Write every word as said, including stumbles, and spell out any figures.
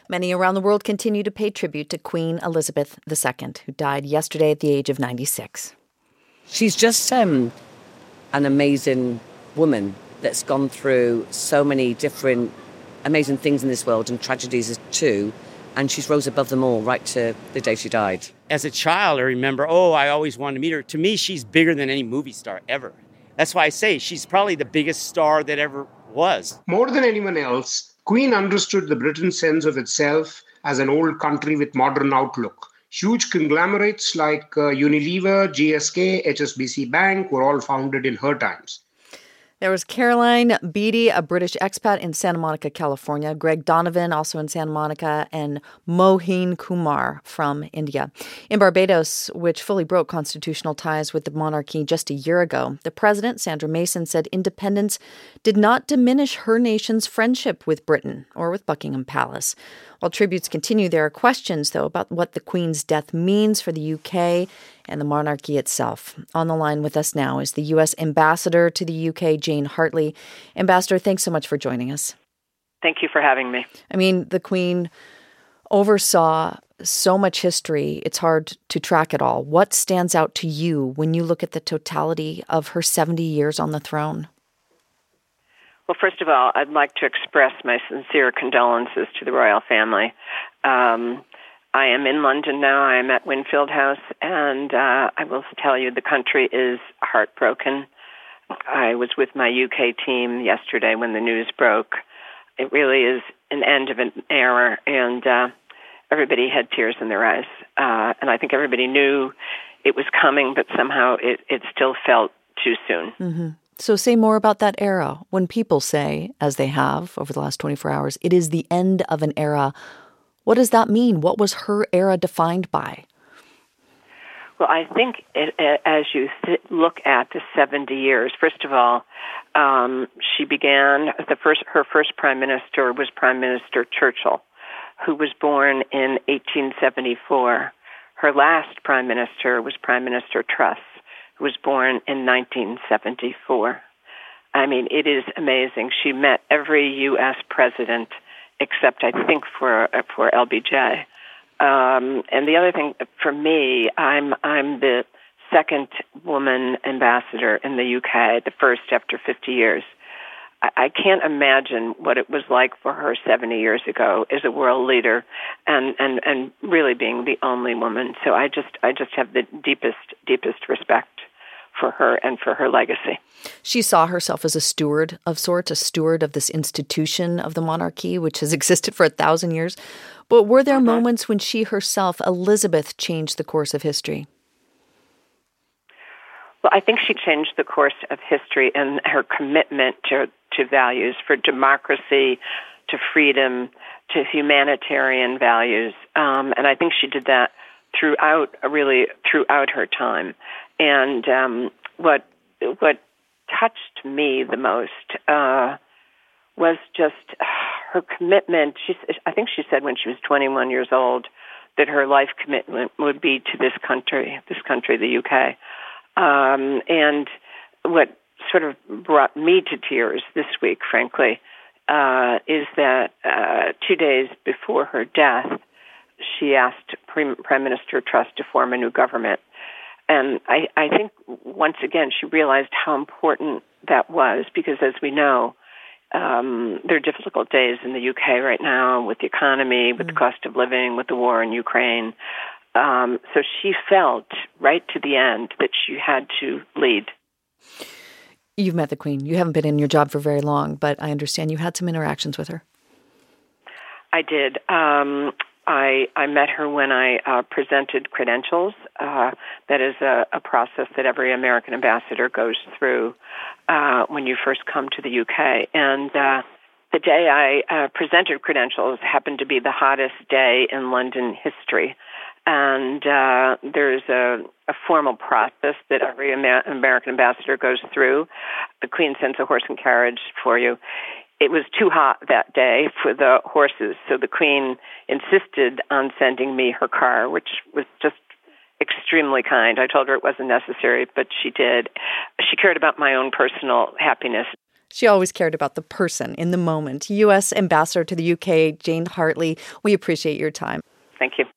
Many around the world continue to pay tribute to Queen Elizabeth the Second, who died yesterday at the age of ninety-six. She's just um, an amazing woman that's gone through so many different amazing things in this world and tragedies too, and she's rose above them all right to the day she died. As a child, I remember, oh, I always wanted to meet her. To me, she's bigger than any movie star ever. That's why I say she's probably the biggest star that ever was. More than anyone else, Queen understood the Britain sense of itself as an old country with modern outlook. Huge conglomerates like uh, Unilever, G S K, H S B C Bank were all founded in her times. There was Caroline Beattie, a British expat in Santa Monica, California, Greg Donovan, also in Santa Monica, and Mohin Kumar from India. In Barbados, which fully broke constitutional ties with the monarchy just a year ago, the president, Sandra Mason, said independence did not diminish her nation's friendship with Britain or with Buckingham Palace. While tributes continue, there are questions, though, about what the Queen's death means for the U K and the monarchy itself. On the line with us now is the U S ambassador to the U K, Jane Hartley. Ambassador, thanks so much for joining us. Thank you for having me. I mean, the Queen oversaw so much history, it's hard to track it all. What stands out to you when you look at the totality of her seventy years on the throne? Well, first of all, I'd like to express my sincere condolences to the royal family. Um, I am in London now. I am at Winfield House, and uh, I will tell you the country is heartbroken. I was with my U K team yesterday when the news broke. It really is an end of an era, and uh, everybody had tears in their eyes. Uh, and I think everybody knew it was coming, but somehow it, it still felt too soon. Mm-hmm. So say more about that era. When people say, as they have over the last twenty-four hours, it is the end of an era, what does that mean? What was her era defined by? Well, I think it, it, as you th- look at the seventy years, first of all, um, she began, the first, her first prime minister was Prime Minister Churchill, who was born in eighteen seventy-four. Her last prime minister was Prime Minister Truss, who was born in nineteen seventy-four. I mean, it is amazing. She met every U S president except, I think, for for L B J. Um, and the other thing, for me, I'm I'm the second woman ambassador in the U K, the first after fifty years. I, I can't imagine what it was like for her seventy years ago as a world leader and, and, and really being the only woman. So I just I just have the deepest, deepest respect for her and for her legacy. She saw herself as a steward of sorts, a steward of this institution of the monarchy, which has existed for a thousand years. But were there mm-hmm. moments when she herself, Elizabeth, changed the course of history? Well, I think she changed the course of history in her commitment to, to values, for democracy, to freedom, to humanitarian values. Um, and I think she did that throughout, really, throughout her time. And um, what what touched me the most uh, was just her commitment. She, I think she said when she was twenty-one years old that her life commitment would be to this country, this country, the U K. Um, and what sort of brought me to tears this week, frankly, uh, is that uh, two days before her death, she asked Prime Minister Truss to form a new government. And I, I think, once again, she realized how important that was, because as we know, um, there are difficult days in the U K right now with the economy, with mm. the cost of living, with the war in Ukraine. Um, so she felt right to the end that she had to lead. You've met the Queen. You haven't been in your job for very long, but I understand you had some interactions with her. I did. Um, I, I met her when I uh, presented credentials. Uh, that is a, a process that every American ambassador goes through uh, when you first come to the U K. And uh, the day I uh, presented credentials happened to be the hottest day in London history. And uh, there's a, a formal process that every Amer- American ambassador goes through. The Queen sends a horse and carriage for you. It was too hot that day for the horses, so the Queen insisted on sending me her car, which was just extremely kind. I told her it wasn't necessary, but she did. She cared about my own personal happiness. She always cared about the person in the moment. U S Ambassador to the U K, Jane Hartley, we appreciate your time. Thank you.